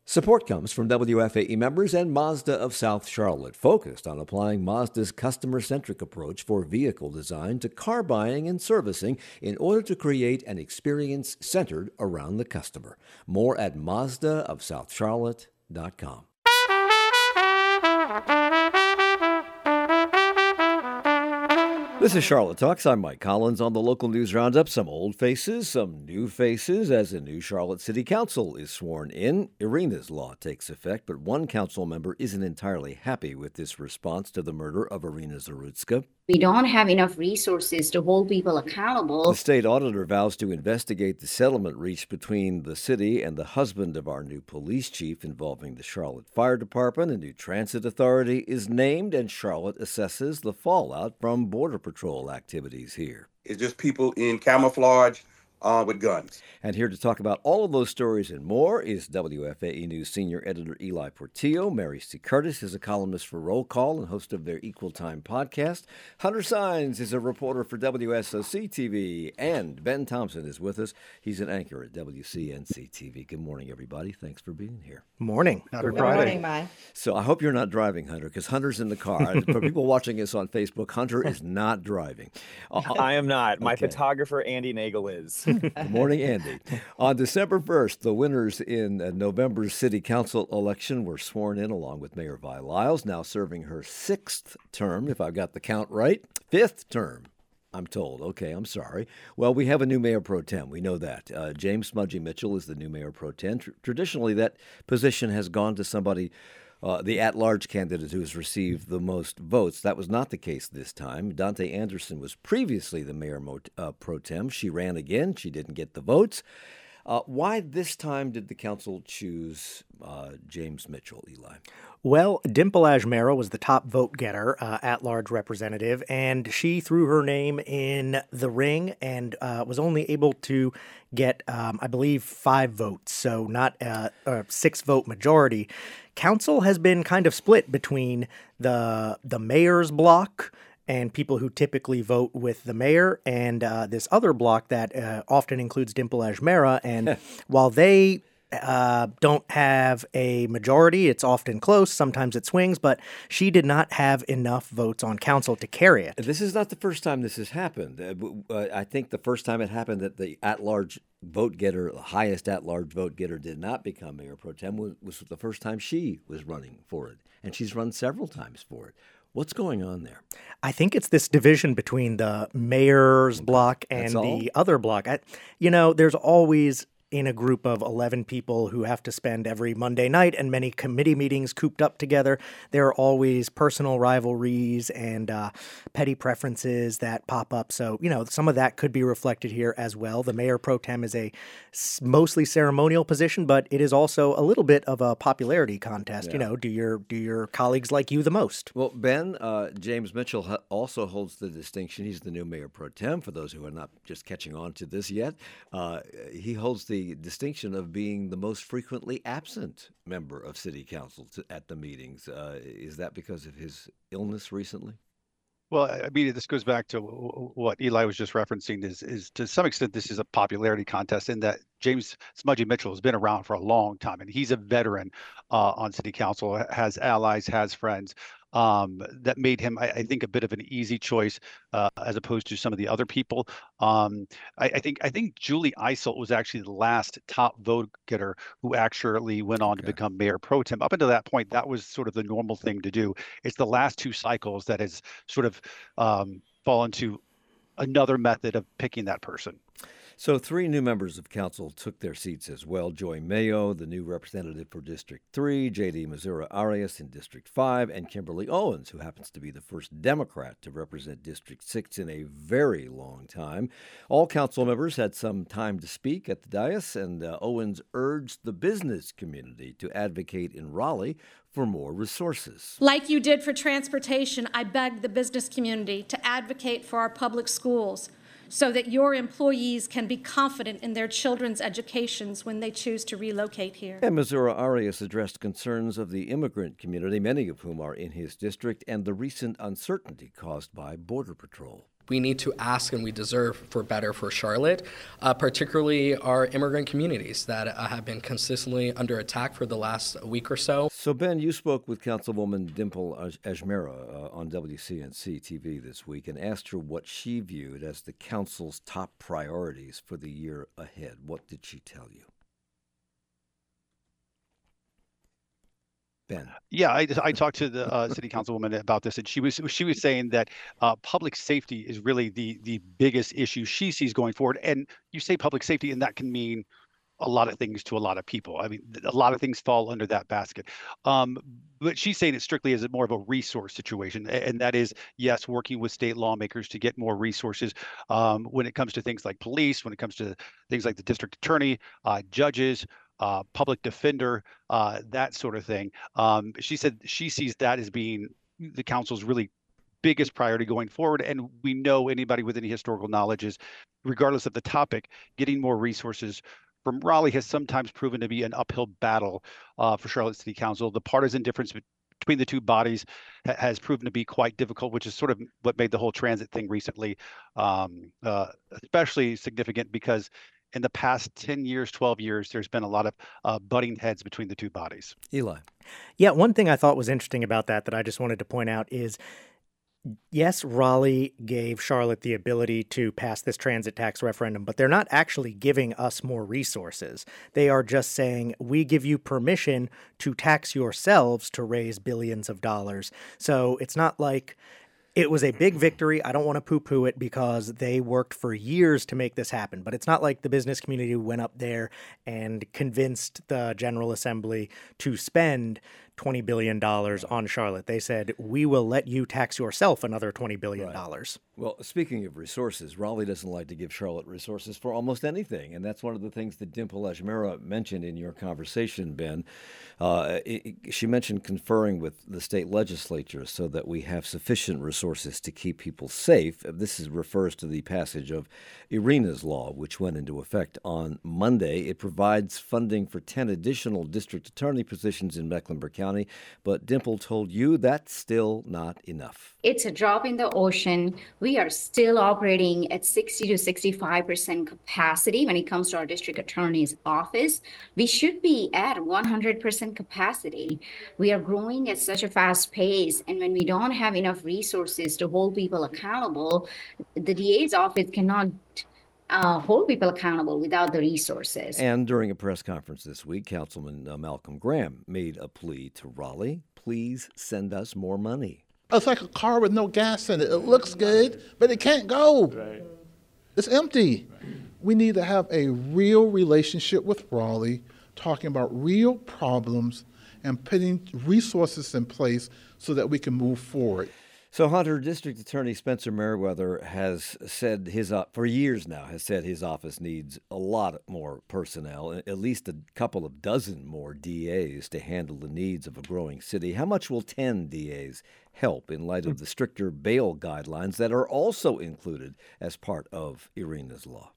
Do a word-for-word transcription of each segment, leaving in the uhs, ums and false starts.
Support comes from W F A E members and Mazda of South Charlotte, focused on applying Mazda's customer-centric approach for vehicle design to car buying and servicing in order to create an experience centered around the customer. More at Mazda of South Charlotte dot com. This is Charlotte Talks. I'm Mike Collins on the local news roundup. Some old faces, some new faces as a new Charlotte City Council is sworn in. Irina's law takes effect, but one council member isn't entirely happy with this response to the murder of Irina Zarutska. We don't have enough resources to hold people accountable. The state auditor vows to investigate the settlement reached between the city and the husband of our new police chief involving the Charlotte Fire Department. A new transit authority is named, and Charlotte assesses the fallout from Border Patrol activities here. It's just people in camouflage uh, with guns. And here to talk about all of those stories and more is W F A E News senior editor Eli Portillo. Mary C. Curtis is a columnist for Roll Call and host of their Equal Time podcast. Hunter Sines is a reporter for W S O C T V. And Ben Thompson is with us. He's an anchor at W C N C T V. Good morning, everybody. Thanks for being here. Morning. Good morning, Mike. So I hope you're not driving, Hunter, because Hunter's in the car. For people watching us on Facebook, Hunter is not driving. Uh, I am not. My okay. photographer, Andy Nagel, is. Good morning, Andy. On December first, the winners in uh, November's city council election were sworn in along with Mayor Vi Lyles, now serving her sixth term, if I've got the count right. Fifth term, I'm told. Okay, I'm sorry. Well, we have a new mayor pro tem. We know that. Uh, James Smudgy Mitchell is the new mayor pro tem. Tr- traditionally, that position has gone to somebody Uh, the at-large candidate who has received the most votes. That was not the case this time. Dante Anderson was previously the mayor mo- uh, pro tem. She ran again. She didn't get the votes. Uh, why this time did the council choose uh, James Mitchell, Eli? Well, Dimple Ajmera was the top vote getter, uh, at-large representative, and she threw her name in the ring and uh, was only able to get, um, I believe, five votes, so not uh, a six-vote majority. Council has been kind of split between the the mayor's block and people who typically vote with the mayor, and uh, this other block that uh, often includes Dimple Ajmera. And while they uh, don't have a majority, it's often close. Sometimes it swings, but she did not have enough votes on council to carry it. This is not the first time this has happened. Uh, uh, I think the first time it happened that the at-large vote getter, the highest at-large vote getter, did not become mayor pro tem was, was the first time she was running for it, and she's run several times for it. What's going on there? I think it's this division between the mayor's block and the other block. I, you know, there's always in a group of eleven people who have to spend every Monday night and many committee meetings cooped up together. There are always personal rivalries and uh, petty preferences that pop up. So, you know, some of that could be reflected here as well. The mayor pro tem is a mostly ceremonial position, but it is also a little bit of a popularity contest. Yeah. You know, do your do your colleagues like you the most? Well, Ben, uh, James Mitchell ha- also holds the distinction. He's the new mayor pro tem, for those who are not just catching on to this yet. Uh, he holds the The distinction of being the most frequently absent member of city council to, at the meetings. Uh, is that because of his illness recently? Well, I mean, this goes back to what Eli was just referencing is, is to some extent, this is a popularity contest in that James Smudgy Mitchell has been around for a long time, and he's a veteran uh, on city council, has allies, has friends. Um, that made him, I, I think, a bit of an easy choice uh, as opposed to some of the other people. Um, I, I think I think Julie Eiselt was actually the last top vote getter who actually went on okay. to become mayor pro tem. Up until that point, that was sort of the normal thing to do. It's the last two cycles that has sort of um, fallen to another method of picking that person. So three new members of council took their seats as well. Joy Mayo, the new representative for District three, J D Missoura Arias in District five, and Kimberly Owens, who happens to be the first Democrat to represent District six in a very long time. All council members had some time to speak at the dais, and uh, Owens urged the business community to advocate in Raleigh for more resources. Like you did for transportation, I beg the business community to advocate for our public schools, so that your employees can be confident in their children's educations when they choose to relocate here. And Missoura Arias addressed concerns of the immigrant community, many of whom are in his district, and the recent uncertainty caused by Border Patrol. we need to ask and we deserve for better for Charlotte, uh, particularly our immigrant communities that uh, have been consistently under attack for the last week or so. So, Ben, you spoke with Councilwoman Dimple Ajmera uh, on W C N C T V this week and asked her what she viewed as the council's top priorities for the year ahead. What did she tell you? Ben. Yeah, I, I talked to the uh, city councilwoman about this, and she was she was saying that uh, public safety is really the the biggest issue she sees going forward. And you say public safety, and that can mean a lot of things to a lot of people. I mean, a lot of things fall under that basket. Um, but she's saying it strictly as more of a resource situation, and that is, yes, working with state lawmakers to get more resources um, when it comes to things like police, when it comes to things like the district attorney, uh, judges, uh, public defender, uh, that sort of thing. Um, she said she sees that as being the council's really biggest priority going forward. And we know anybody with any historical knowledge is, regardless of the topic, getting more resources from Raleigh has sometimes proven to be an uphill battle uh, for Charlotte City Council. The partisan difference between the two bodies ha- has proven to be quite difficult, which is sort of what made the whole transit thing recently um, uh, especially significant, because in the past ten years, twelve years, there's been a lot of uh, butting heads between the two bodies. Eli. Yeah, one thing I thought was interesting about that that I just wanted to point out is, yes, Raleigh gave Charlotte the ability to pass this transit tax referendum, but they're not actually giving us more resources. They are just saying, we give you permission to tax yourselves to raise billions of dollars. So it's not like it was a big victory. I don't want to poo-poo it because they worked for years to make this happen. But it's not like the business community went up there and convinced the General Assembly to spend twenty billion dollars on Charlotte. They said, we will let you tax yourself another twenty billion dollars. Right. Well, speaking of resources, Raleigh doesn't like to give Charlotte resources for almost anything. And that's one of the things that Dimple Ajmera mentioned in your conversation, Ben. Uh, it, it, she mentioned conferring with the state legislature so that we have sufficient resources to keep people safe. This is, refers to the passage of Irina's Law, which went into effect on Monday. It provides funding for ten additional district attorney positions in Mecklenburg County. But Dimple told you that's still not enough. It's a drop in the ocean. We are still operating at sixty to sixty-five percent capacity when it comes to our district attorney's office. We should be at one hundred percent capacity. We are growing at such a fast pace. And when we don't have enough resources to hold people accountable, the D A's office cannot Uh, hold people accountable without the resources. And during a press conference this week, Councilman uh, Malcolm Graham made a plea to Raleigh. Please send us more money. It's like a car with no gas in it. It looks good, but it can't go. Right. It's empty. We need to have a real relationship with Raleigh, talking about real problems and putting resources in place so that we can move forward. So, Hunter, District Attorney Spencer Merriweather has said his, uh, for years now, has said his office needs a lot more personnel, at least a couple of dozen more D As to handle the needs of a growing city. How much will ten D As help in light of the stricter bail guidelines that are also included as part of Irina's Law?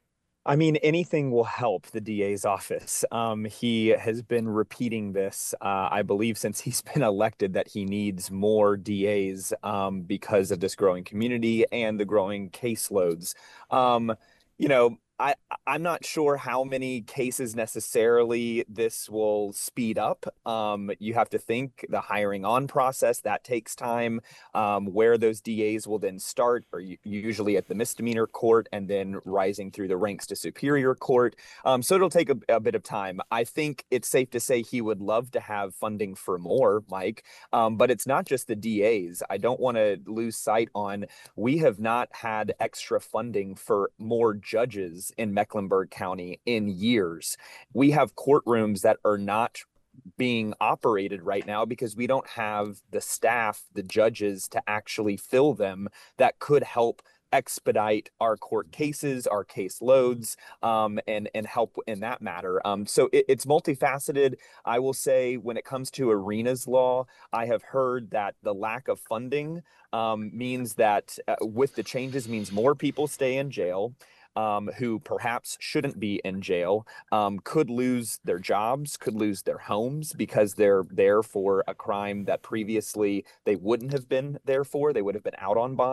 I mean, anything will help the D A's office. Um, he has been repeating this, uh, I believe, since he's been elected, that he needs more D As um, because of this growing community and the growing caseloads. Um, you know, I, I'm not sure how many cases necessarily this will speed up. Um, you have to think the hiring on process, that takes time. Um, where those D As will then start are usually at the misdemeanor court and then rising through the ranks to superior court. Um, so it'll take a, a bit of time. I think it's safe to say he would love to have funding for more, Mike, um, but it's not just the D As. I don't want to lose sight on, we have not had extra funding for more judges in Mecklenburg County in years. We have courtrooms that are not being operated right now because we don't have the staff, the judges to actually fill them that could help expedite our court cases, our case loads, um, and, and help in that matter. Um, so it, it's multifaceted. I will say when it comes to Irina's Law, I have heard that the lack of funding um, means that uh, with the changes means more people stay in jail. Um, who perhaps shouldn't be in jail, um, could lose their jobs, could lose their homes because they're there for a crime that previously they wouldn't have been there for. They would have been out on bond.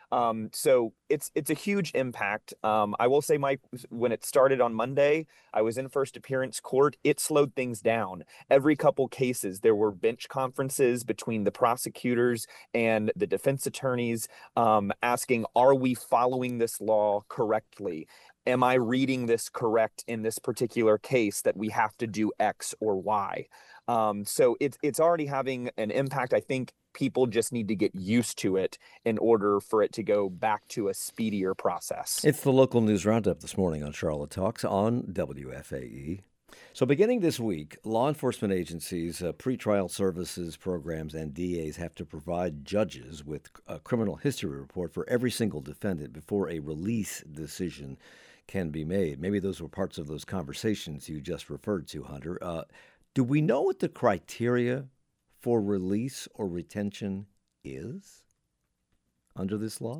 Um, so it's it's a huge impact. Um, I will say, Mike, when it started on Monday, I was in first appearance court. It slowed things down. Every couple cases, there were bench conferences between the prosecutors and the defense attorneys, um, asking, are we following this law correctly? Am I reading this correct in this particular case that we have to do X or Y? Um, so it's it's already having an impact. I think people just need to get used to it in order for it to go back to a speedier process. It's the local news roundup this morning on Charlotte Talks on W F A E. So beginning this week, law enforcement agencies, uh, pretrial services programs, and D As have to provide judges with a criminal history report for every single defendant before a release decision can be made. Maybe those were parts of those conversations you just referred to, Hunter. Uh, do we know what the criteria for release or retention is under this law?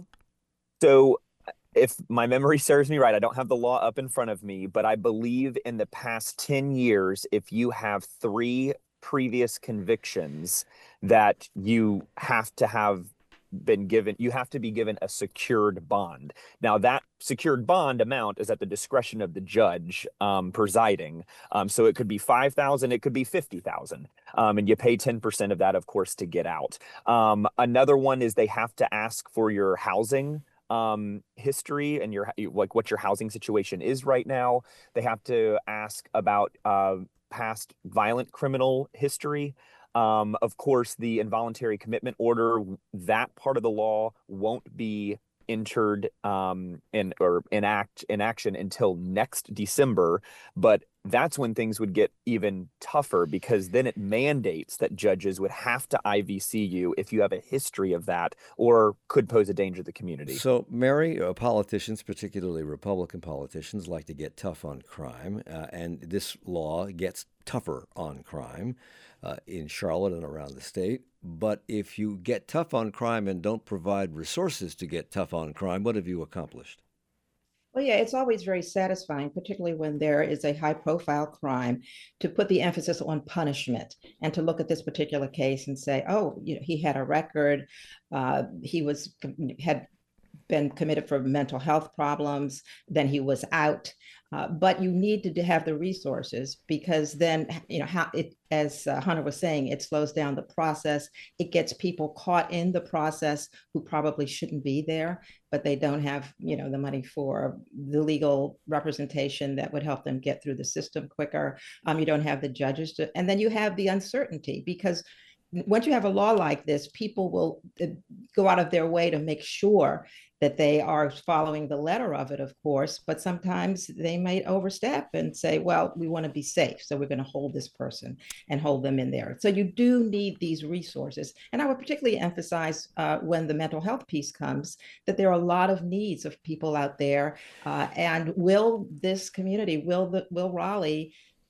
So if my memory serves me right, I don't have the law up in front of me, but I believe in the past ten years, if you have three previous convictions, that you have to have been given, you have to be given a secured bond. Now, that secured bond amount is at the discretion of the judge um, presiding. Um, so it could be five thousand, it could be fifty thousand. Um, and you pay ten percent of that, of course, to get out. Um, another one is they have to ask for your housing um, history and your, like what your housing situation is right now. They have to ask about uh, past violent criminal history. Um, of course, the involuntary commitment order, that part of the law won't be entered um, in or enact in action until next December. But that's when things would get even tougher, because then it mandates that judges would have to I V C you if you have a history of that or could pose a danger to the community. So, Mary, uh, politicians, particularly Republican politicians, like to get tough on crime, uh, and this law gets tougher on crime uh, in Charlotte and around the state. But if you get tough on crime and don't provide resources to get tough on crime, what have you accomplished? Well, yeah, it's always very satisfying, particularly when there is a high-profile crime, to put the emphasis on punishment and to look at this particular case and say, oh, you know, he had a record, uh, he was had been committed for mental health problems, then he was out. Uh, but you need to have the resources, because then, you know, how it, as uh, Hunter was saying, it slows down the process. It gets people caught in the process who probably shouldn't be there, but they don't have, you know, the money for the legal representation that would help them get through the system quicker. Um, you don't have the judges to, and then you have the uncertainty, because once you have a law like this, people will go out of their way to make sure that they are following the letter of it, of course, but sometimes they might overstep and say, well, we want to be safe, so we're going to hold this person and hold them in there. So you do need these resources. And I would particularly emphasize uh, when the mental health piece comes, that there are a lot of needs of people out there. Uh, and will this community, will, the, will Raleigh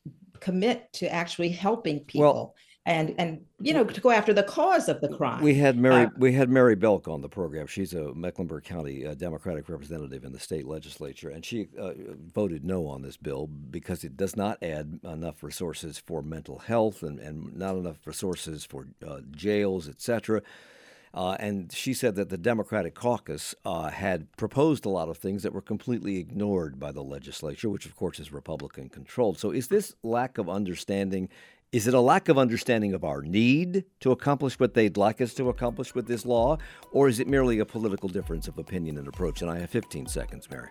commit to actually helping people? Well, And and you know, to go after the cause of the crime. We had Mary uh, we had Mary Belk on the program. She's a Mecklenburg County uh, Democratic representative in the state legislature, and she uh, voted no on this bill because it does not add enough resources for mental health and, and not enough resources for uh, jails, et cetera. Uh, and she said that the Democratic caucus uh, had proposed a lot of things that were completely ignored by the legislature, which of course is Republican controlled. So is this lack of understanding? Is it a lack of understanding of our need to accomplish what they'd like us to accomplish with this law, or is it merely a political difference of opinion and approach? And I have fifteen seconds, Mary.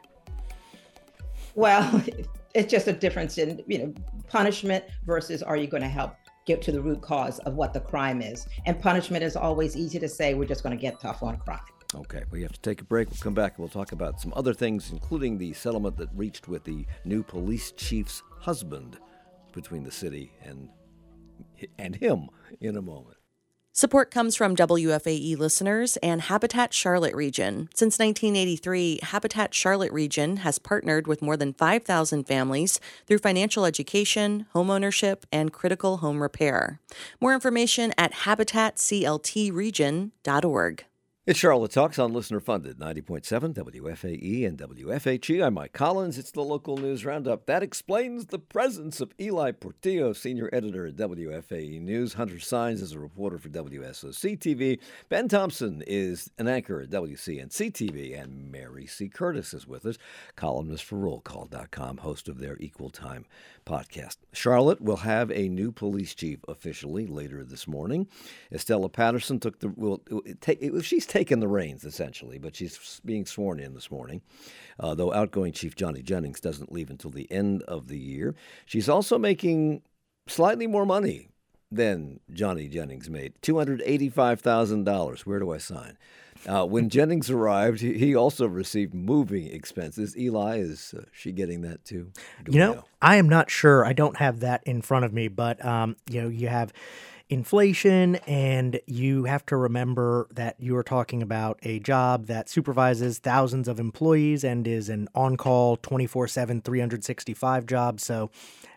Well, it's just a difference in, you know, punishment versus are you going to help get to the root cause of what the crime is? And punishment is always easy to say, we're just going to get tough on crime. Okay, we have to take a break. We'll come back and we'll talk about some other things, including the settlement that reached with the new police chief's husband between the city and and him in a moment. Support comes from W F A E listeners and Habitat Charlotte Region. Since nineteen eighty-three, Habitat Charlotte Region has partnered with more than five thousand families through financial education, homeownership, and critical home repair. More information at habitat c l t region dot org. It's Charlotte Talks on Listener Funded, ninety point seven W F A E and W F H E. I'm Mike Collins. It's the local news roundup. That explains the presence of Eli Portillo, senior editor at W F A E News. Hunter Sines is a reporter for W S O C T V. Ben Thompson is an anchor at W C N C T V. And Mary C. Curtis is with us, columnist for roll call dot com, host of their Equal Time podcast. Charlotte will have a new police chief officially later this morning. Estella Patterson took the will take she's taken the reins essentially, but she's being sworn in this morning. Uh, though outgoing Chief Johnny Jennings doesn't leave until the end of the year. She's also making slightly more money than Johnny Jennings made, two hundred eighty-five thousand dollars. Where do I sign? Uh, when Jennings arrived, he, he also received moving expenses. Eli, is uh, she getting that too? Do you know, know, I am not sure. I don't have that in front of me, but um, you know, you have inflation, and you have to remember that you are talking about a job that supervises thousands of employees and is an on-call twenty-four seven, three hundred sixty-five job. So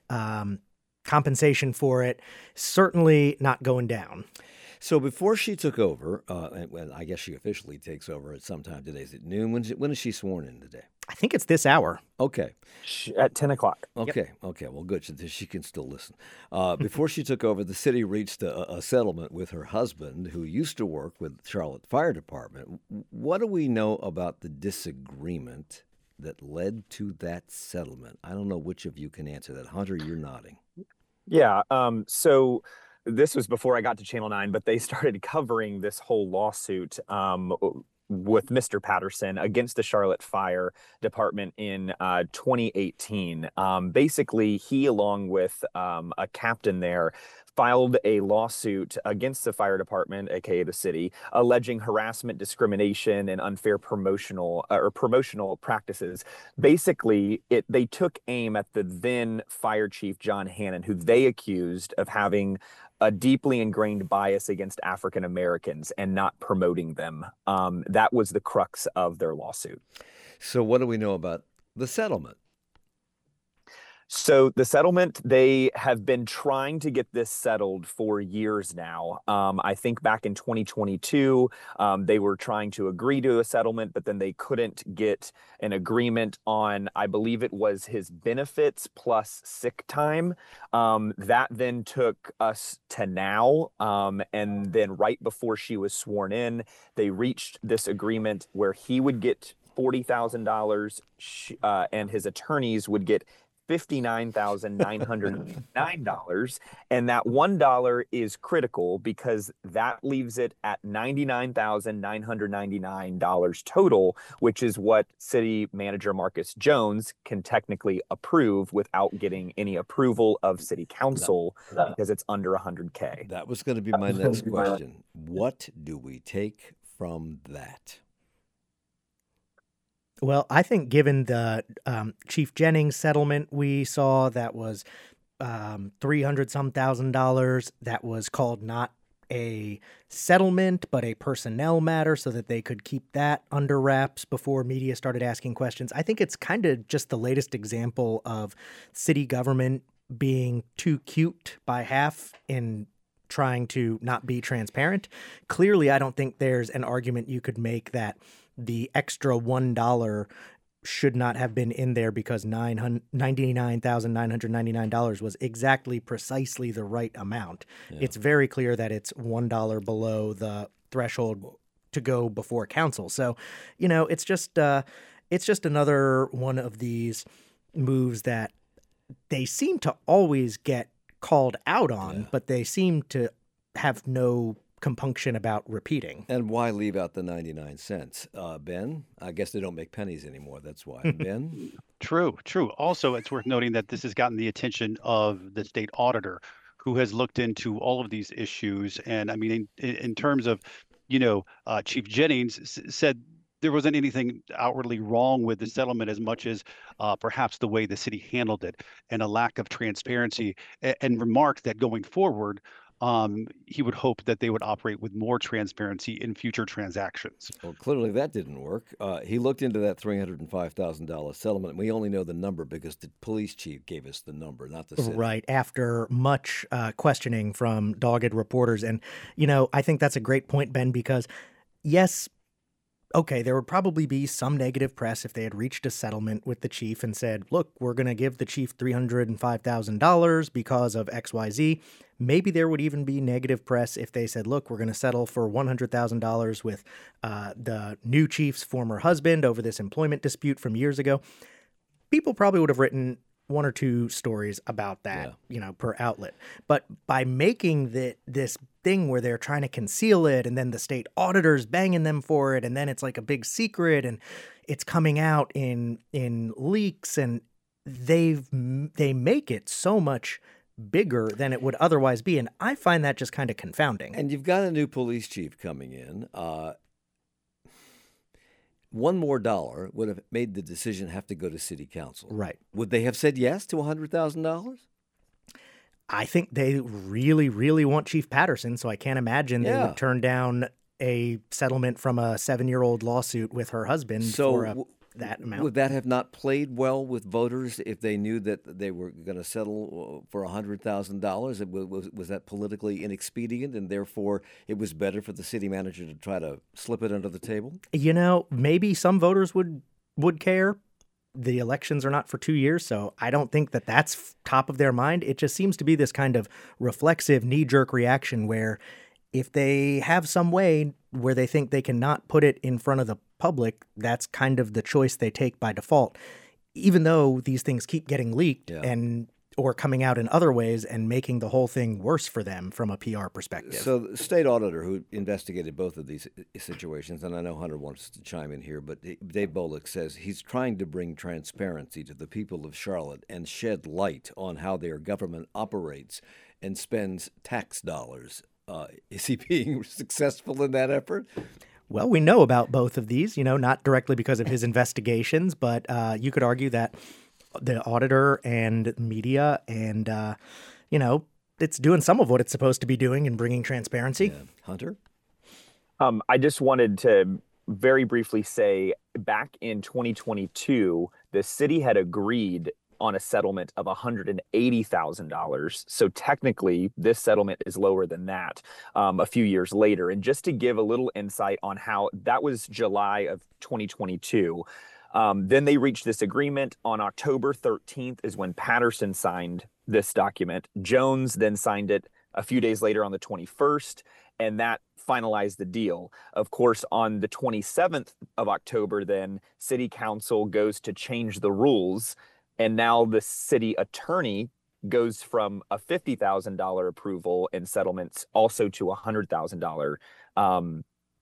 um, compensation for it certainly not going down. So before she took over, uh, and well, I guess she officially takes over at some time today. Is it noon? When is, it, when is she sworn in today? I think it's this hour. Okay. At ten o'clock. Okay. Yep. Okay. Well, good. She, she can still listen. Uh, before she took over, the city reached a, a settlement with her husband, who used to work with Charlotte Fire Department. What do we know about the disagreement that led to that settlement? I don't know which of you can answer that. Hunter, you're nodding. Yeah. Um, so this was before I got to Channel nine, but they started covering this whole lawsuit um, with Mister Patterson against the Charlotte Fire Department in uh, twenty eighteen. Um, basically, he, along with um, a captain there, filed a lawsuit against the fire department, aka the city, alleging harassment, discrimination, and unfair promotional uh, or promotional practices. Basically, it they took aim at the then fire chief John Hannon, who they accused of having a deeply ingrained bias against African Americans and not promoting them. Um, that was the crux of their lawsuit. So what do we know about the settlement? So the settlement, they have been trying to get this settled for years now. Um, I think back in twenty twenty-two, um, they were trying to agree to a settlement, but then they couldn't get an agreement on, I believe it was his benefits plus sick time. Um, that then took us to now. Um, and then right before she was sworn in, they reached this agreement where he would get forty thousand dollars uh, and his attorneys would get fifty-nine thousand nine hundred nine dollars, and that one dollar is critical because that leaves it at ninety-nine thousand nine hundred ninety-nine dollars total, which is what City Manager Marcus Jones can technically approve without getting any approval of City Council no, no. because it's under one hundred K. That was going to be my next question. What do we take from that? Well, I think given the um, Chief Jennings settlement we saw, that was um, three hundred some thousand dollars, that was called not a settlement, but a personnel matter so that they could keep that under wraps before media started asking questions. I think it's kind of just the latest example of city government being too cute by half in trying to not be transparent. Clearly, I don't think there's an argument you could make that the extra one dollar should not have been in there because ninety-nine thousand nine hundred ninety-nine dollars was exactly precisely the right amount. Yeah. It's very clear that it's one dollar below the threshold to go before council. So, you know, it's just uh, it's just another one of these moves that they seem to always get called out on, yeah. but they seem to have no compunction about repeating. And why leave out the ninety-nine cents? Uh, Ben, I guess they don't make pennies anymore. That's why. Ben? True, true. Also, it's worth noting that this has gotten the attention of the state auditor, who has looked into all of these issues. And I mean, in, in terms of, you know, uh, Chief Jennings s- said there wasn't anything outwardly wrong with the settlement as much as uh, perhaps the way the city handled it and a lack of transparency, and, and remarked that going forward, Um, he would hope that they would operate with more transparency in future transactions. Well, clearly that didn't work. Uh, he looked into that three hundred five thousand dollars settlement. We only know the number because the police chief gave us the number, not the city. Right, after much uh, questioning from dogged reporters. And, you know, I think that's a great point, Ben, because yes, okay, there would probably be some negative press if they had reached a settlement with the chief and said, look, we're going to give the chief three hundred five thousand dollars because of X Y Z. Maybe there would even be negative press if they said, look, we're going to settle for one hundred thousand dollars with uh, the new chief's former husband over this employment dispute from years ago. People probably would have written one or two stories about that, yeah. you know, per outlet. But by making the, this thing where they're trying to conceal it and then the state auditor's banging them for it and then it's like a big secret and it's coming out in in leaks and they've they make it so much bigger than it would otherwise be. And I find that just kind of confounding. And you've got a new police chief coming in. Uh, one more dollar would have made the decision have to go to city council. Right. Would they have said yes to one hundred thousand dollars? I think they really, really want Chief Patterson, so I can't imagine yeah. they would turn down a settlement from a seven-year-old lawsuit with her husband so for a, that amount. Would that have not played well with voters if they knew that they were going to settle for one hundred thousand dollars? Was, was that politically inexpedient, and therefore it was better for the city manager to try to slip it under the table? You know, maybe some voters would would care. The elections are not for two years, so I don't think that that's top of their mind. It just seems to be this kind of reflexive knee-jerk reaction where if they have some way where they think they cannot put it in front of the public, that's kind of the choice they take by default, even though these things keep getting leaked yeah. and or coming out in other ways and making the whole thing worse for them from a P R perspective. So the state auditor who investigated both of these situations, and I know Hunter wants to chime in here, but Dave Bolick says he's trying to bring transparency to the people of Charlotte and shed light on how their government operates and spends tax dollars. Uh, is he being successful in that effort? Well, we know about both of these, you know, not directly because of his investigations, but uh, you could argue that the auditor and media and, uh, you know, it's doing some of what it's supposed to be doing and bringing transparency. Yeah. Hunter? Um, I just wanted to very briefly say back in twenty twenty-two, the city had agreed on a settlement of one hundred eighty thousand dollars. So technically, this settlement is lower than that um, a few years later. And just to give a little insight on how that was July of twenty twenty-two. Um, then they reached this agreement on October thirteenth is when Patterson signed this document. Jones then signed it a few days later on the twenty-first, and that finalized the deal. Of course, on the twenty-seventh of October, then City Council goes to change the rules, and now the city attorney goes from a fifty thousand dollars approval in settlements also to a one hundred thousand dollars um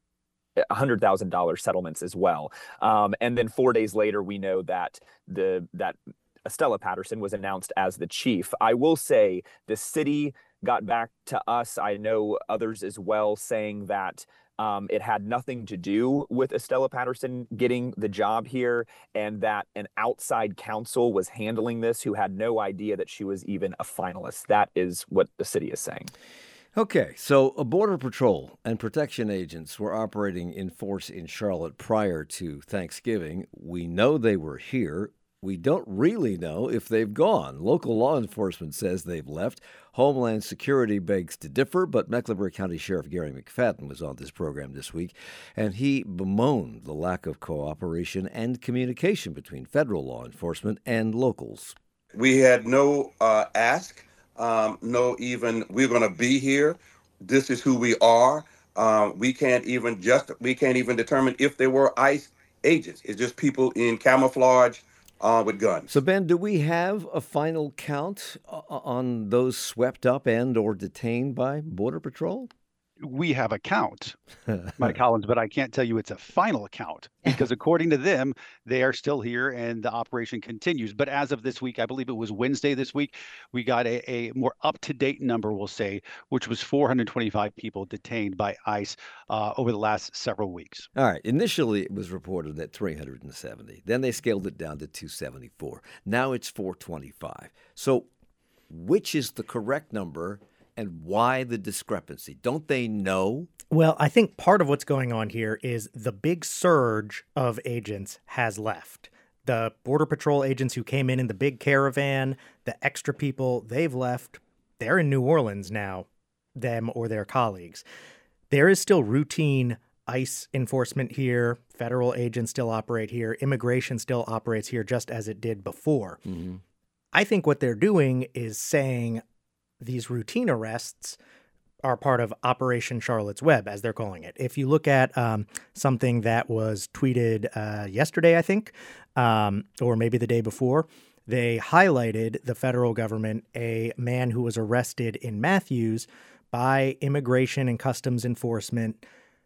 one hundred thousand dollars settlements as well. Um, and then four days later, we know that the that Estella Patterson was announced as the chief. I will say the city got back to us, I know others as well, saying that um, it had nothing to do with Estella Patterson getting the job here and that an outside counsel was handling this who had no idea that she was even a finalist. That is what the city is saying. Okay, so a Border Patrol and protection agents were operating in force in Charlotte prior to Thanksgiving. We know they were here. We don't really know if they've gone. Local law enforcement says they've left. Homeland Security begs to differ, but Mecklenburg County Sheriff Gary McFadden was on this program this week, and he bemoaned the lack of cooperation and communication between federal law enforcement and locals. We had no uh, ask. Um, no, even we're going to be here. This is who we are. Um, we can't even just we can't even determine if they were ICE agents. It's just people in camouflage uh, with guns. So, Ben, do we have a final count on those swept up and or detained by Border Patrol? We have a count, Mike Collins, but I can't tell you it's a final count because according to them, they are still here and the operation continues. But as of this week, I believe it was Wednesday this week, we got a, a more up-to-date number, we'll say, which was four hundred twenty-five people detained by ICE uh, over the last several weeks. All right. Initially, it was reported at three hundred seventy. Then they scaled it down to two seventy-four. Now it's four twenty-five. So which is the correct number? And why the discrepancy? Don't they know? Well, I think part of what's going on here is the big surge of agents has left. The Border Patrol agents who came in in the big caravan, the extra people, they've left. They're in New Orleans now, them or their colleagues. There is still routine ICE enforcement here, federal agents still operate here, immigration still operates here just as it did before. Mm-hmm. I think what they're doing is saying these routine arrests are part of Operation Charlotte's Web, as they're calling it. If you look at um, something that was tweeted uh, yesterday, I think, um, or maybe the day before, they highlighted the federal government, a man who was arrested in Matthews by Immigration and Customs Enforcement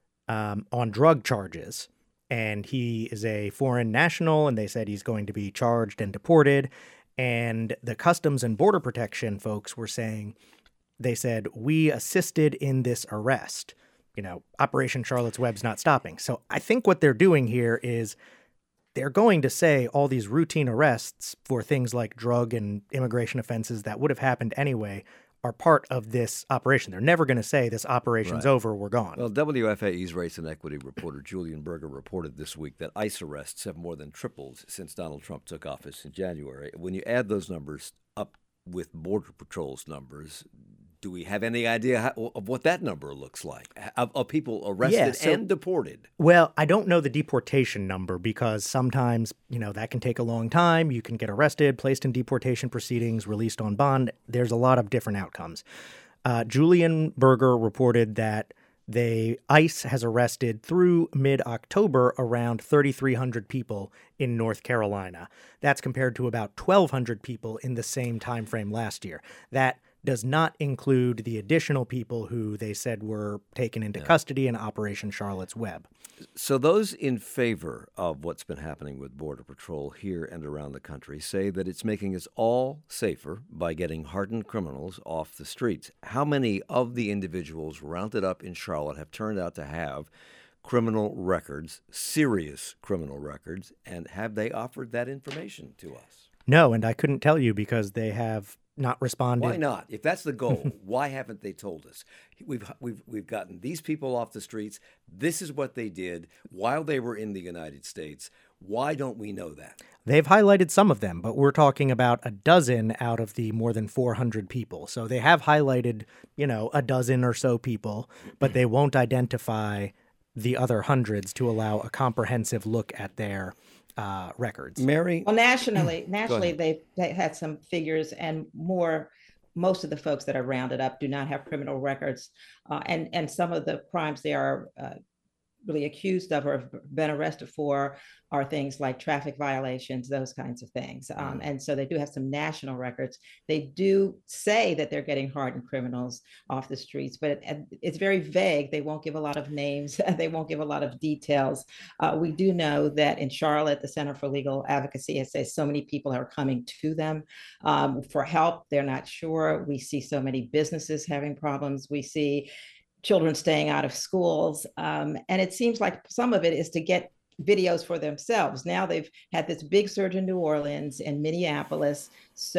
um, on drug charges. And he is a foreign national, and they said he's going to be charged and deported. And the Customs and Border Protection folks were saying, they said, we assisted in this arrest. You know, Operation Charlotte's Web's not stopping. So I think what they're doing here is they're going to say all these routine arrests for things like drug and immigration offenses that would have happened anyway are part of this operation. They're never going to say this operation's Right. over, we're gone. Well, W F A E's race and equity reporter Julian Berger reported this week that ICE arrests have more than tripled since Donald Trump took office in January. When you add those numbers up with Border Patrol's numbers, do we have any idea how, of what that number looks like, of, of people arrested Yeah, so- and deported? Well, I don't know the deportation number because sometimes, you know, that can take a long time. You can get arrested, placed in deportation proceedings, released on bond. There's a lot of different outcomes. Uh, Julian Berger reported that they ICE has arrested through mid-October around thirty-three hundred people in North Carolina. That's compared to about twelve hundred people in the same time frame last year. That does not include the additional people who they said were taken into custody in Operation Charlotte's Web. So those in favor of what's been happening with Border Patrol here and around the country say that it's making us all safer by getting hardened criminals off the streets. How many of the individuals rounded up in Charlotte have turned out to have criminal records, serious criminal records, and have they offered that information to us? No, and I couldn't tell you because they have not responded. Why not? If that's the goal, why haven't they told us? We've we've we've gotten these people off the streets. This is what they did while they were in the United States. Why don't we know that? They've highlighted some of them, but we're talking about a dozen out of the more than four hundred people. So they have highlighted, you know, a dozen or so people, but they won't identify the other hundreds to allow a comprehensive look at their Uh, records. Mary? Well, nationally, nationally, ahead. they've they had some figures, and more. Most of the folks that are rounded up do not have criminal records, uh, and and some of the crimes they are uh, really accused of or have been arrested for are things like traffic violations, those kinds of things. Um, and so they do have some national records. They do say that they're getting hardened criminals off the streets, but it, it's very vague. They won't give a lot of names. They won't give a lot of details. Uh, we do know that in Charlotte, the Center for Legal Advocacy has said so many people are coming to them um, for help. They're not sure. We see so many businesses having problems. We see children staying out of schools. Um, and it seems like some of it is to get videos for themselves. Now they've had this big surge in New Orleans and Minneapolis.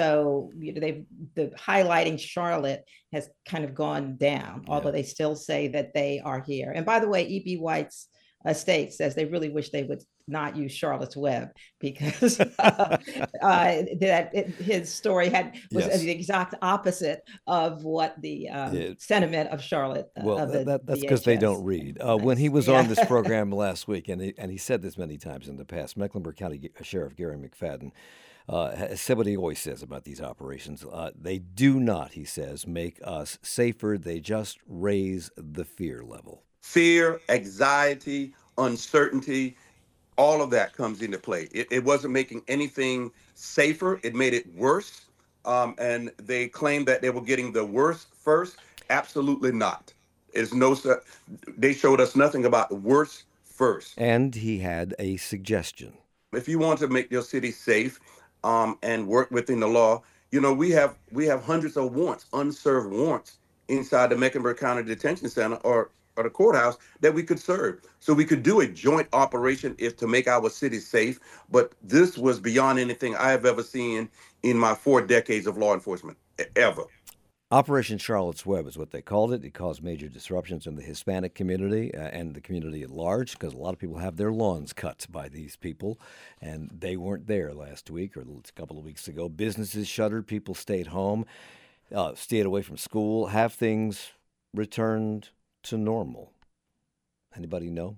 So you know, they've the highlighting Charlotte has kind of gone down, Yeah. although they still say that they are here. And by the way, E B. White's estate says they really wish they would not use Charlotte's Web because uh, uh, that it, his story had was Yes. the exact opposite of what the um, Yeah. sentiment of Charlotte. Uh, Well, of the that, that's because they D H S. don't read. Uh, when he was on Yeah. this program last week, and he, and he said this many times in the past, Mecklenburg County Sheriff Gary McFadden uh, has said what he always says about these operations. Uh, they do not, he says, make us safer. They just raise the fear level. Fear, anxiety, uncertainty, all of that comes into play. It, it wasn't making anything safer. It made it worse. Um, and they claimed that they were getting the worst first. Absolutely not. It's no, su- they showed us nothing about the worst first. And he had a suggestion. If you want to make your city safe um, and work within the law, you know, we have we have hundreds of warrants, unserved warrants inside the Mecklenburg County Detention Center or, or the courthouse that we could serve. So we could do a joint operation if to make our city safe. But this was beyond anything I have ever seen in my four decades of law enforcement, e- ever. Operation Charlotte's Web is what they called it. It caused major disruptions in the Hispanic community uh, and the community at large because a lot of people have their lawns cut by these people, and they weren't there last week or a couple of weeks ago. Businesses shuttered. People stayed home, uh, stayed away from school. Have things returned to normal? Anybody know?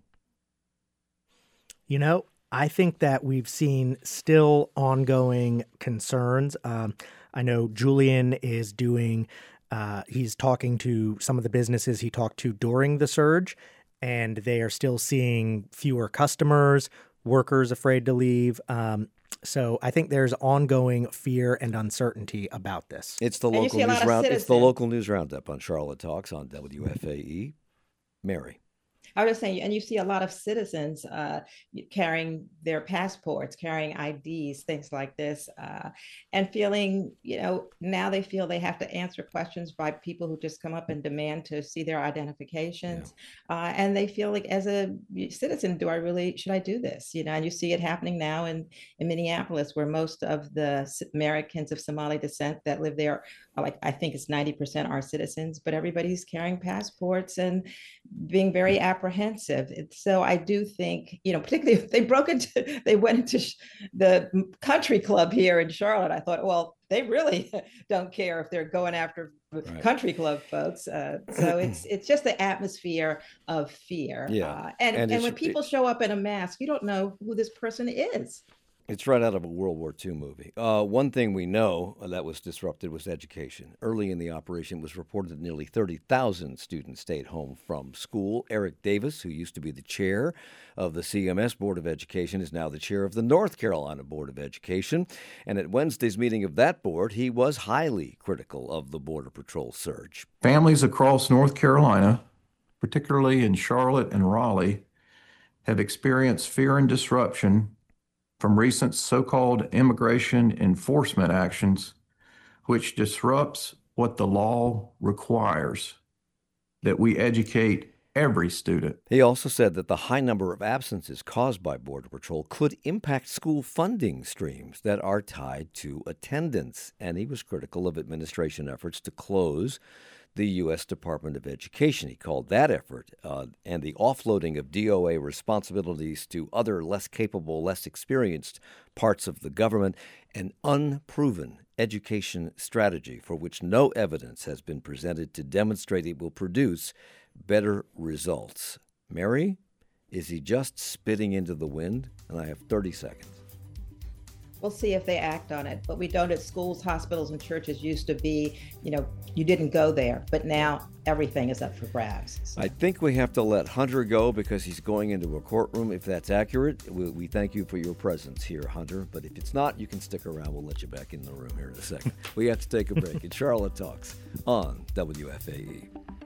You know, I think that we've seen still ongoing concerns. Um, I know Julian is doing, uh, he's talking to some of the businesses he talked to during the surge, and they are still seeing fewer customers, workers afraid to leave. Um, so I think there's ongoing fear and uncertainty about this. It's the And you local see a lot news of round. It's the citizens- local news roundup on Charlotte Talks on W F A E. Mary. I was just saying, and you see a lot of citizens uh, carrying their passports, carrying I Ds, things like this, uh, and feeling, you know, now they feel they have to answer questions by people who just come up and demand to see their identifications. Yeah. Uh, and they feel like, as a citizen, do I really, should I do this? You know, and you see it happening now in, in Minneapolis, where most of the Americans of Somali descent that live there, are like, I think it's ninety percent are citizens, but everybody's carrying passports and being very apprehensive. So I do think, you know, particularly if they broke into, they went into sh- the country club here in Charlotte. I thought, well, they really don't care if they're going after right. country club folks. Uh, so it's it's just the atmosphere of fear. Yeah. Uh, and and, and when people it, show up in a mask, you don't know who this person is. It's right out of a World War Two movie. Uh, one thing we know that was disrupted was education. Early in the operation, it was reported that nearly thirty thousand students stayed home from school. Eric Davis, who used to be the chair of the C M S Board of Education, is now the chair of the North Carolina Board of Education. And at Wednesday's meeting of that board, he was highly critical of the Border Patrol surge. Families across North Carolina, particularly in Charlotte and Raleigh, have experienced fear and disruption from recent so-called immigration enforcement actions, which disrupts what the law requires, that we educate every student. He also said that the high number of absences caused by Border Patrol could impact school funding streams that are tied to attendance, and he was critical of administration efforts to close the U S Department of Education. He called that effort uh, and the offloading of D O A responsibilities to other less capable, less experienced parts of the government an unproven education strategy for which no evidence has been presented to demonstrate it will produce better results. Mary, is he just spitting into the wind? And I have thirty seconds. We'll see if they act on it, but we don't at schools, hospitals, and churches. Used to be, you know, you didn't go there, but now everything is up for grabs. So. I think we have to let Hunter go because he's going into a courtroom, if that's accurate. We, we thank you for your presence here, Hunter, but if it's not, you can stick around. We'll let you back in the room here in a second. We have to take a break. It's Charlotte Talks on W F A E.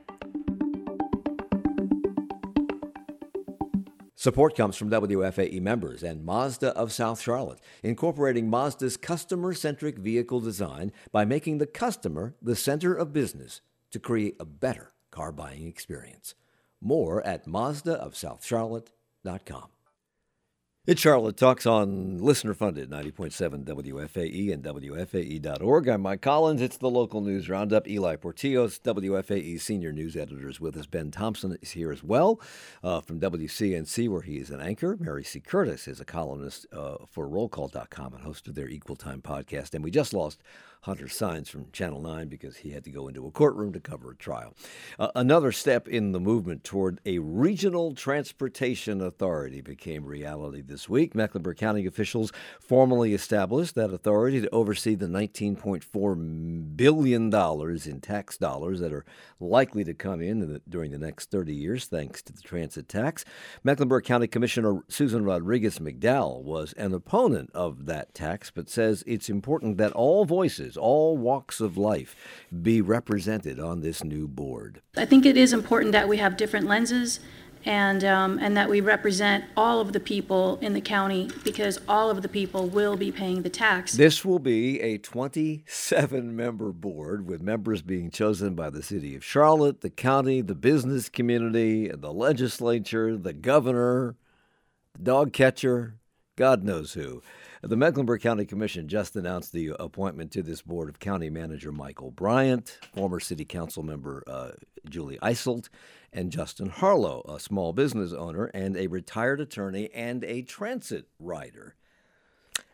Support comes from W F A E members and Mazda of South Charlotte, incorporating Mazda's customer-centric vehicle design by making the customer the center of business to create a better car buying experience. More at Mazda of South Charlotte dot com. It's Charlotte Talks on listener-funded ninety point seven W F A E and W F A E dot org. I'm Mike Collins. It's the local news roundup. Eli Portillo's W F A E senior news editor is with us. Ben Thompson is here as well uh, from W C N C, where he is an anchor. Mary C. Curtis is a columnist uh, for roll call dot com and host of their Equal Time podcast. And we just lost Hunter Sines from Channel nine because he had to go into a courtroom to cover a trial. Uh, another step in the movement toward a regional transportation authority became reality this week. Mecklenburg County officials formally established that authority to oversee the nineteen point four billion dollars in tax dollars that are likely to come in, in the, during the next thirty years thanks to the transit tax. Mecklenburg County Commissioner Susan Rodriguez McDowell was an opponent of that tax, but says it's important that all voices, all walks of life, be represented on this new board. I think it is important that we have different lenses and um, and that we represent all of the people in the county, because all of the people will be paying the tax. This will be a twenty-seven member board with members being chosen by the city of Charlotte, the county, the business community, the legislature, the governor, the dog catcher, God knows who. The Mecklenburg County Commission just announced the appointment to this board of County Manager Michael Bryant, former City Council member uh, Julie Eiselt, and Justin Harlow, a small business owner and a retired attorney and a transit rider.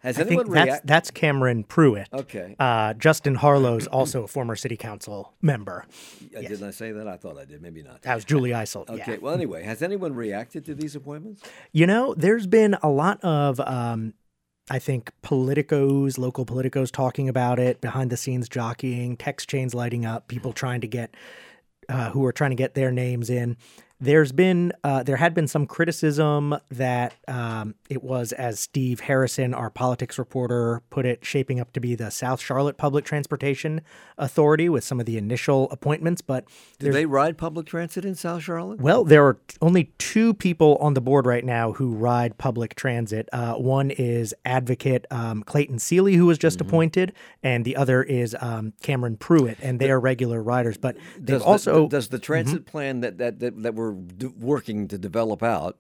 Has I anyone think that's, react- that's Cameron Pruitt. Okay. Uh, Justin Harlow's also a former city council member. Uh, Yes. Didn't I say that? I thought I did. Maybe not. That was Julie Eisel. Okay. Yeah. Well, anyway, has anyone reacted to these appointments? You know, there's been a lot of, um, I think, politicos, local politicos talking about it, behind the scenes jockeying, text chains lighting up, people trying to get, uh, who are trying to get their names in. There's been, uh, there had been some criticism that um, it was, as Steve Harrison, our politics reporter, put it, shaping up to be the South Charlotte Public Transportation Authority with some of the initial appointments. But Do they ride public transit in South Charlotte? well, there are only two people on the board right now who ride public transit. Uh, one is advocate um, Clayton Seeley, who was just Mm-hmm. appointed, and the other is um, Cameron Pruitt, and they are regular riders. But they've Does also the, does the transit plan that that that, that we're d- working to develop out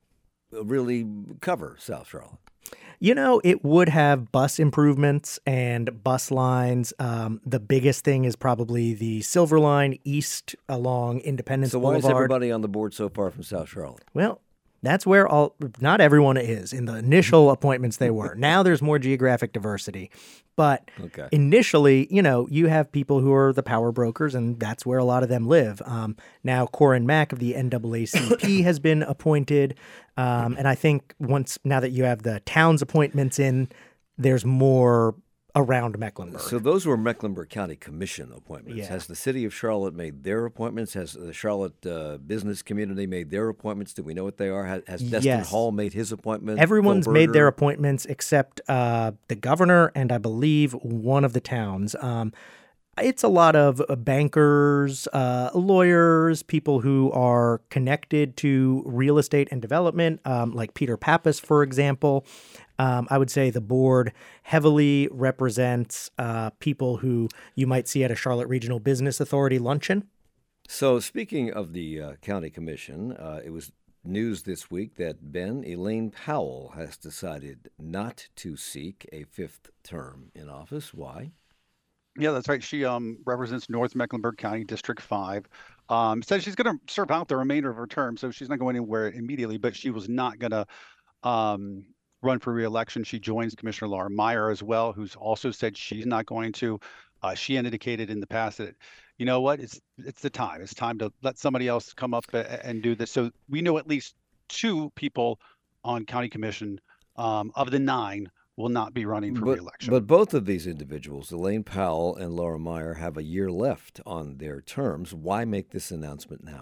really cover South Charlotte? You know, it would have bus improvements and bus lines. Um, the biggest thing is probably the Silver Line east along Independence So why Boulevard. is everybody on the board so far from South Charlotte? Well, that's where all not everyone is. In the initial appointments, they were. Now there's more geographic diversity. But Okay. initially, you know, you have people who are the power brokers, and that's where a lot of them live. Um, now, Corin Mack of the N double A C P has been appointed. Um, and I think once, now that you have the town's appointments in, there's more around Mecklenburg. So those were Mecklenburg County Commission appointments. Yeah. Has the city of Charlotte made their appointments? Has the Charlotte uh, business community made their appointments? Do we know what they are? Has, has Destin Yes. Hall made his appointment? Everyone's Phil made their Berger? appointments except uh, the governor and I believe one of the towns. Um, it's a lot of uh, bankers, uh, lawyers, people who are connected to real estate and development, um, like Peter Pappas, for example. Um, I would say the board heavily represents uh, people who you might see at a Charlotte Regional Business Authority luncheon. So speaking of the uh, county commission, uh, it was news this week that Ben Elaine Powell has decided not to seek a fifth term in office. Why? Yeah, that's right. She um, represents North Mecklenburg County District five. Um, says she's going to serve out the remainder of her term, so she's not going anywhere immediately, but she was not going to um, run for re-election. She joins Commissioner Laura Meyer as well, who's also said she's not going to. Uh, she indicated in the past that, you know what, it's it's the time. It's time to let somebody else come up a- and do this. So we know at least two people on county commission um, of the nine will not be running for But, re-election. but both of these individuals, Elaine Powell and Laura Meyer, have a year left on their terms. Why make this announcement now?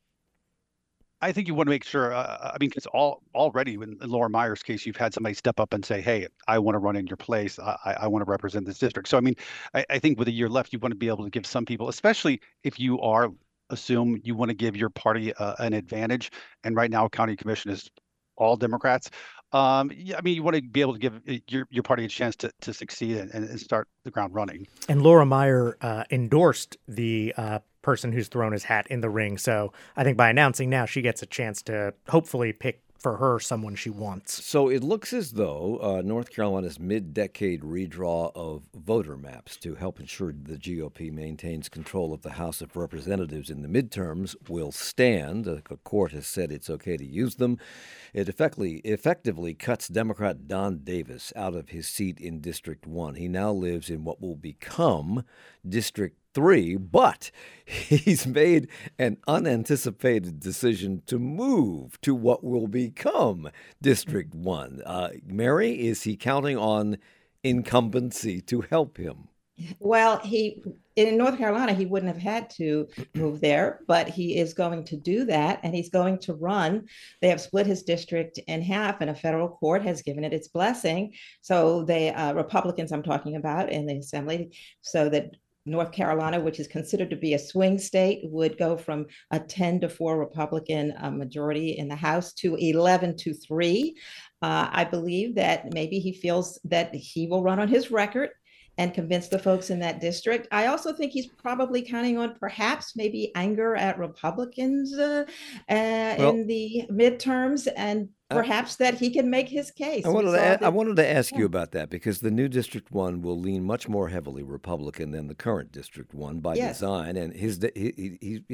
I think you want to make sure. Uh, I mean, because all already in Laura Meyer's case, you've had somebody step up and say, "Hey, I want to run in your place. I, I want to represent this district." So, I mean, I, I think with a year left, you want to be able to give some people, especially if you are assume you want to give your party uh, an advantage. And right now, county commission is all Democrats. Um, yeah, I mean, you want to be able to give your your party a chance to to succeed and, and start the ground running. And Laura Meyer uh, endorsed the uh, person who's thrown his hat in the ring. So I think by announcing now, she gets a chance to hopefully pick for her someone she wants. So it looks as though uh, North Carolina's mid-decade redraw of voter maps to help ensure the G O P maintains control of the House of Representatives in the midterms will stand. The court has said it's okay to use them. It effectively, effectively cuts Democrat Don Davis out of his seat in District one. He now lives in what will become District three, but he's made an unanticipated decision to move to what will become District one. Uh, Mary, is he counting on incumbency to help him? Well, he in North Carolina, he wouldn't have had to move there, but he is going to do that, and he's going to run. They have split his district in half, and a federal court has given it its blessing. So they uh, Republicans, I'm talking about, in the Assembly, so that North Carolina, which is considered to be a swing state, would go from a ten to four Republican uh, majority in the House to eleven to three. Uh, I believe that maybe he feels that he will run on his record and convince the folks in that district. I also think he's probably counting on perhaps maybe anger at Republicans uh, uh, Well, in the midterms, and perhaps that he can make his case. I We wanted, saw to a- I that- wanted to ask you Yeah. about that because the new District one will lean much more heavily Republican than the current District one by Yes. design, and his he, he, he- his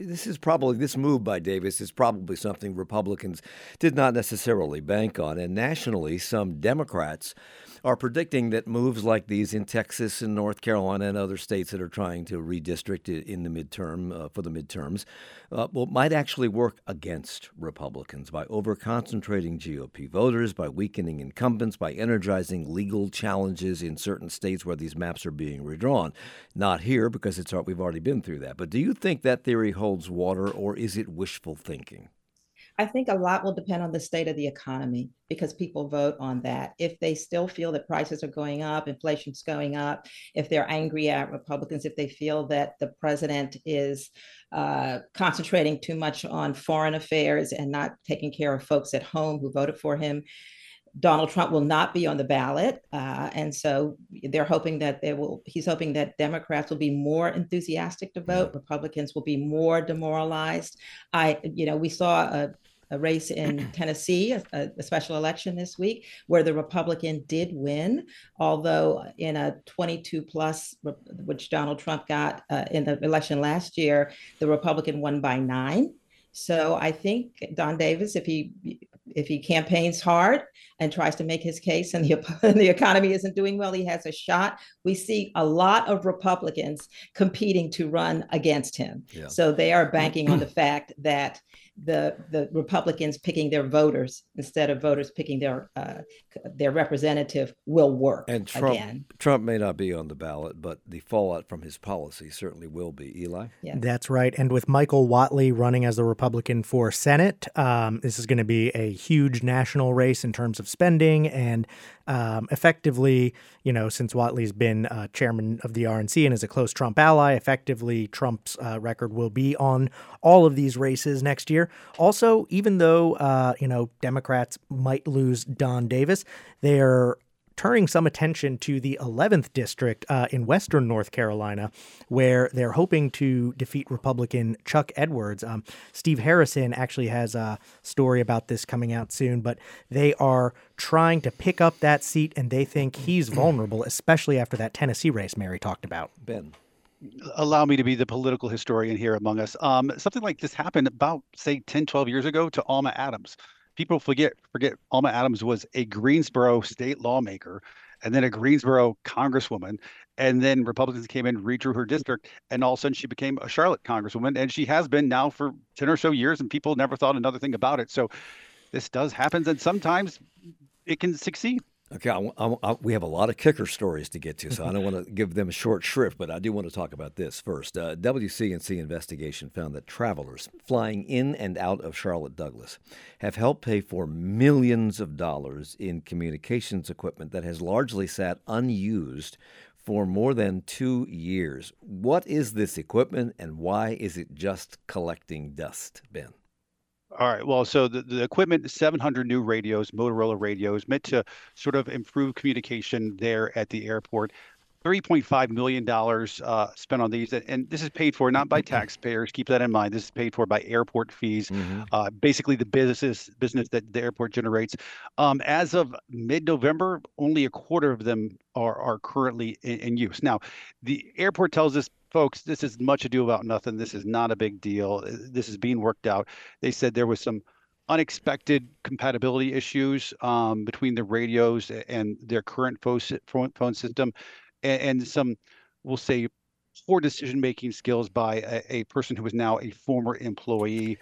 this is probably, this move by Davis is probably something Republicans did not necessarily bank on. And nationally, some Democrats are predicting that moves like these in Texas and North Carolina and other states that are trying to redistrict it in the midterm, uh, for the midterms, uh, well, might actually work against Republicans by over-concentrating G O P voters, by weakening incumbents, by energizing legal challenges in certain states where these maps are being redrawn. Not here, because it's we've already been through that. But do you think that theory holds water, or is it wishful thinking? I think a lot will depend on the state of the economy, because people vote on that. If they still feel that prices are going up, inflation's going up, if they're angry at Republicans, if they feel that the president is uh, concentrating too much on foreign affairs and not taking care of folks at home who voted for him, Donald Trump will not be on the ballot. Uh, and so they're hoping that they will, he's hoping that Democrats will be more enthusiastic to vote. Republicans will be more demoralized. I, you know, we saw a, a race in Tennessee, a, a special election this week, where the Republican did win, although in a twenty-two plus, which Donald Trump got uh, in the election last year, the Republican won by nine. So I think Don Davis, if he if he campaigns hard and tries to make his case, and the, and the economy isn't doing well, he has a shot. We see a lot of Republicans competing to run against him. Yeah. So they are banking on the fact that the the Republicans picking their voters instead of voters picking their uh, their representative will work. And Trump, again. Trump may not be on the ballot, but the fallout from his policy certainly will be. Eli? Yeah. That's right. And with Michael Whatley running as the Republican for Senate, um, this is going to be a huge national race in terms of spending. And um, effectively, you know, since Whatley's been uh, chairman of the R N C and is a close Trump ally, effectively Trump's uh, record will be on all of these races next year. Also, even though, uh, you know, Democrats might lose Don Davis, they're turning some attention to the eleventh district uh, in western North Carolina, where they're hoping to defeat Republican Chuck Edwards. Um, Steve Harrison actually has a story about this coming out soon, but they are trying to pick up that seat, and they think he's vulnerable, especially after that Tennessee race Mary talked about. Ben. Allow me to be the political historian here among us. Um, something like this happened about, say, ten, twelve years ago to Alma Adams. People forget, forget Alma Adams was a Greensboro state lawmaker and then a Greensboro congresswoman. And then Republicans came in, redrew her district, and all of a sudden she became a Charlotte congresswoman. And she has been now for ten or so years, and people never thought another thing about it. So this does happen, and sometimes it can succeed. Okay, I, I, I, we have a lot of kicker stories to get to, so I don't want to give them a short shrift, but I do want to talk about this first. Uh, W C N C investigation found that travelers flying in and out of Charlotte Douglas have helped pay for millions of dollars in communications equipment that has largely sat unused for more than two years. What is this equipment, and why is it just collecting dust, Ben? All right. Well, so the, the equipment, seven hundred new radios, Motorola radios, meant to sort of improve communication there at the airport. three point five million dollars uh, spent on these. And this is paid for not by taxpayers. Keep that in mind. This is paid for by airport fees, mm-hmm. uh, basically the business business that the airport generates. Um, as of mid-November, only a quarter of them are, are currently in, in use. Now, the airport tells us, folks, this is much ado about nothing. This is not a big deal. This is being worked out. They said there was some unexpected compatibility issues um, between the radios and their current phone, phone system, and, and some, we'll say, poor decision-making skills by a, a person who is now a former employee.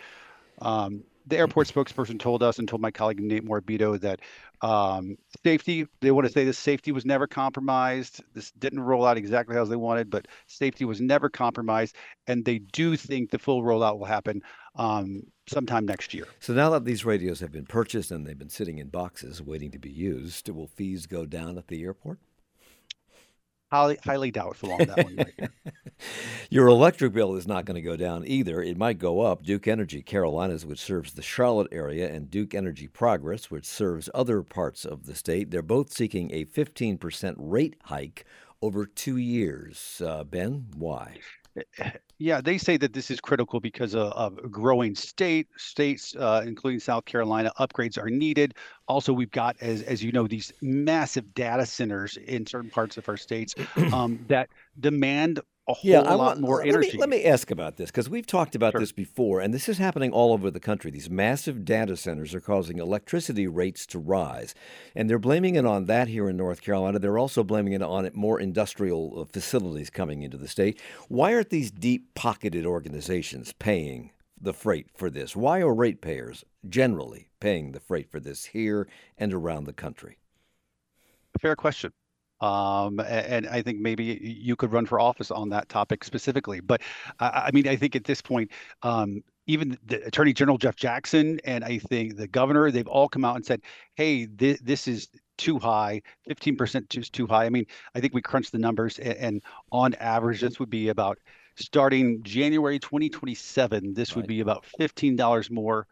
Um, the airport spokesperson told us and told my colleague Nate Morbido that um, safety, they want to say this safety was never compromised. This didn't roll out exactly as they wanted, but safety was never compromised. And they do think the full rollout will happen um, sometime next year. So now that these radios have been purchased and they've been sitting in boxes waiting to be used, will fees go down at the airport? Highly, highly doubtful on that one right here. Your electric bill is not going to go down either. It might go up. Duke Energy Carolinas, which serves the Charlotte area, and Duke Energy Progress, which serves other parts of the state, they're both seeking a fifteen percent rate hike over two years. Uh, Ben, why? Yeah, they say that this is critical because of, of a growing state, states, uh, including South Carolina, upgrades are needed. Also, we've got, as as you know, these massive data centers in certain parts of our states um, that demand a whole Yeah, I, lot wa- more let energy. me let me ask about this because we've talked about Sure. this before, and this is happening all over the country. These massive data centers are causing electricity rates to rise, and they're blaming it on that here in North Carolina. They're also blaming it on it more industrial uh, facilities coming into the state. Why aren't these deep-pocketed organizations paying the freight for this? Why are ratepayers generally paying the freight for this here and around the country? Fair question. Um, a- and I think maybe you could run for office on that topic specifically. But I, I mean, I think at this point, um, even the Attorney General Jeff Jackson and I think the governor, they've all come out and said, hey, this, this is too high, fifteen percent is too high. I mean, I think we crunched the numbers, and, and on average, this would be about starting January twenty twenty-seven, this would Right. be about fifteen dollars more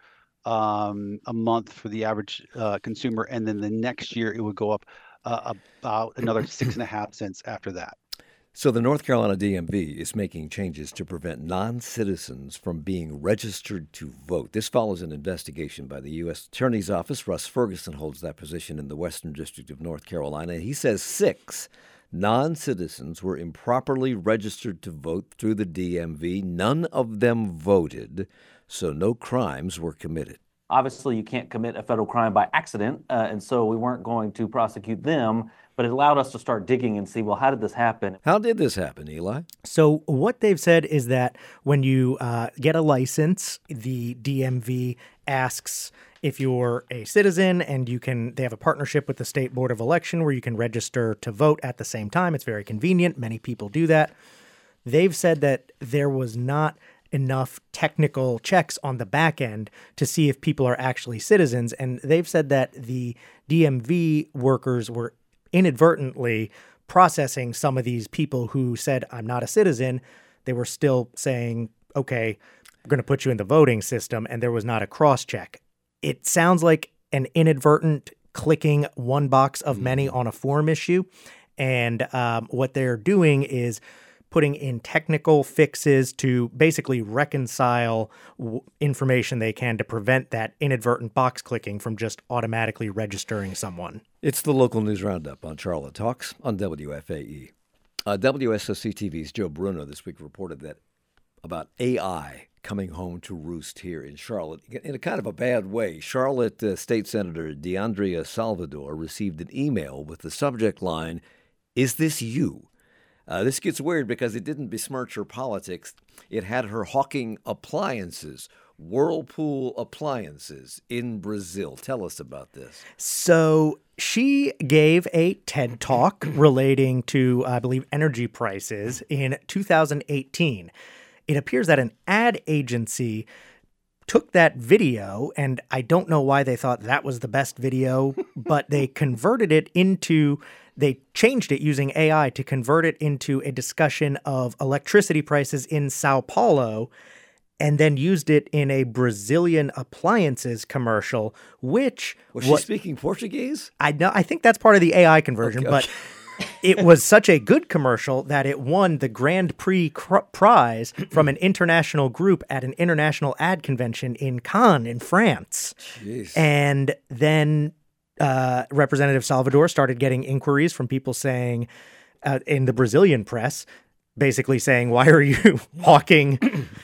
um, a month for the average uh, consumer. And then the next year, it would go up uh, about another six and a half cents after that. So the North Carolina D M V is making changes to prevent non-citizens from being registered to vote. This follows an investigation by the U S Attorney's Office. Russ Ferguson holds that position in the Western District of North Carolina. He says six non-citizens were improperly registered to vote through the D M V. None of them voted, so no crimes were committed. Obviously, you can't commit a federal crime by accident, uh, and so we weren't going to prosecute them, but it allowed us to start digging and see, well, how did this happen? How did this happen, Eli? So what they've said is that when you uh, get a license, the D M V asks if you're a citizen, and you can. They have a partnership with the State Board of Election where you can register to vote at the same time. It's very convenient. Many people do that. They've said that there was not enough technical checks on the back end to see if people are actually citizens. And they've said that the D M V workers were inadvertently processing some of these people who said, I'm not a citizen. They were still saying, okay, we're going to put you in the voting system. And there was not a cross check. It sounds like an inadvertent clicking one box of many on a form issue. And um, what they're doing is putting in technical fixes to basically reconcile w- information they can to prevent that inadvertent box clicking from just automatically registering someone. It's the local news roundup on Charlotte Talks on W F A E. Uh, W S O C T V's Joe Bruno this week reported that about A I coming home to roost here in Charlotte in a kind of a bad way. Charlotte uh, State Senator DeAndrea Salvador received an email with the subject line, "Is this you?" Uh, this gets weird because it didn't besmirch her politics. It had her hawking appliances, Whirlpool appliances in Brazil. Tell us about this. So she gave a TED Talk relating to, I believe, energy prices in two thousand eighteen. It appears that an ad agency took that video, and I don't know why they thought that was the best video, but they converted it into, they changed it using A I to convert it into a discussion of electricity prices in Sao Paulo, and then used it in a Brazilian appliances commercial, which Was she what- speaking Portuguese? I know, I think that's part of the A I conversion, Okay, but okay. it was such a good commercial that it won the Grand Prix cr- prize from an international group at an international ad convention in Cannes in France. Jeez. And then uh, Representative Salvador started getting inquiries from people saying, uh, in the Brazilian press, basically saying, why are you hawking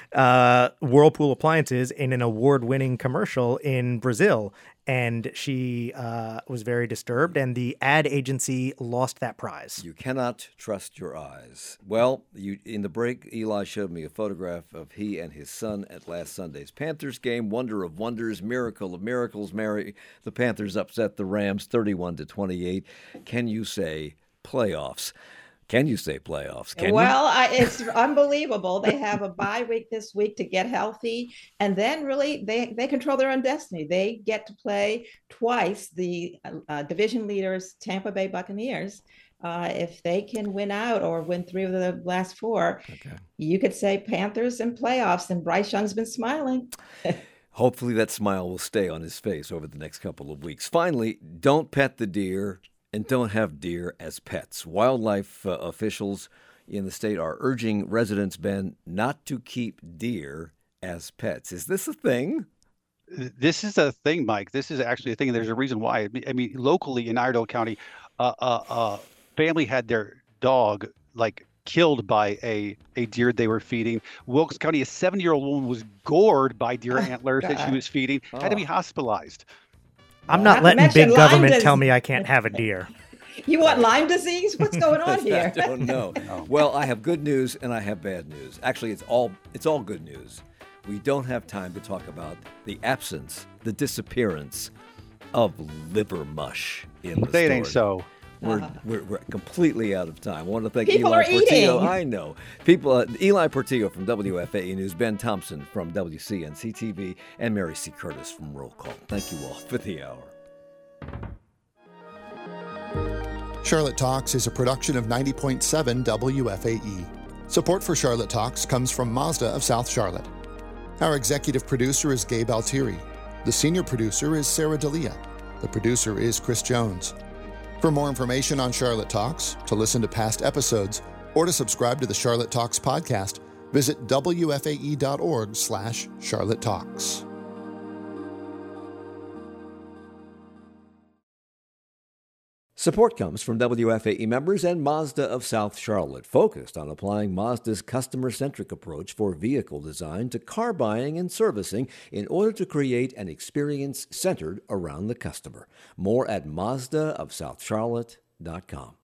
uh, Whirlpool appliances in an award-winning commercial in Brazil? And she uh, was very disturbed, and the ad agency lost that prize. You cannot trust your eyes. Well, you, in the break, Eli showed me a photograph of he and his son at last Sunday's Panthers game. Wonder of wonders, miracle of miracles. Mary, the Panthers upset the Rams thirty-one to twenty-eight. Can you say playoffs? Can you say playoffs? Can well, I, it's unbelievable. They have a bye week this week to get healthy, and then really they they control their own destiny. They get to play twice the uh, division leaders, Tampa Bay Buccaneers. Uh, if they can win out or win three of the last four, okay. You could say Panthers and playoffs. And Bryce Young's been smiling. Hopefully that smile will stay on his face over the next couple of weeks. Finally, don't pet the deer. And don't have deer as pets. Wildlife uh, officials in the state are urging residents, Ben, not to keep deer as pets. Is this a thing? This is a thing, Mike. This is actually a thing. There's a reason why. I mean, I mean locally in Iredell County, uh, uh, uh, family had their dog like killed by a, a deer they were feeding. Wilkes County, a seventy-year-old woman was gored by deer antlers that she was feeding, had to be hospitalized. I'm not, Not to letting mention big government Lyme tell dis- me I can't have a deer. You want Lyme disease? What's going on here? I don't know. Well, I have good news and I have bad news. Actually, it's all it's all good news. We don't have time to talk about the absence, the disappearance of liver mush in the Say it store. ain't so. We're, Uh-huh. we're, we're completely out of time. I want to thank People Eli are Portillo. eating. I know. People, uh, Eli Portillo from W F A E News, Ben Thompson from W C N C T V, and Mary C. Curtis from Roll Call. Thank you all for the hour. Charlotte Talks is a production of ninety point seven W F A E. Support for Charlotte Talks comes from Mazda of South Charlotte. Our executive producer is Gabe Altieri. The senior producer is Sarah D'Elia. The producer is Chris Jones. For more information on Charlotte Talks, to listen to past episodes, or to subscribe to the Charlotte Talks podcast, visit W F A E dot org slash Charlotte Talks. Support comes from W F A E members and Mazda of South Charlotte, focused on applying Mazda's customer-centric approach for vehicle design to car buying and servicing in order to create an experience centered around the customer. More at Mazda of South Charlotte dot com.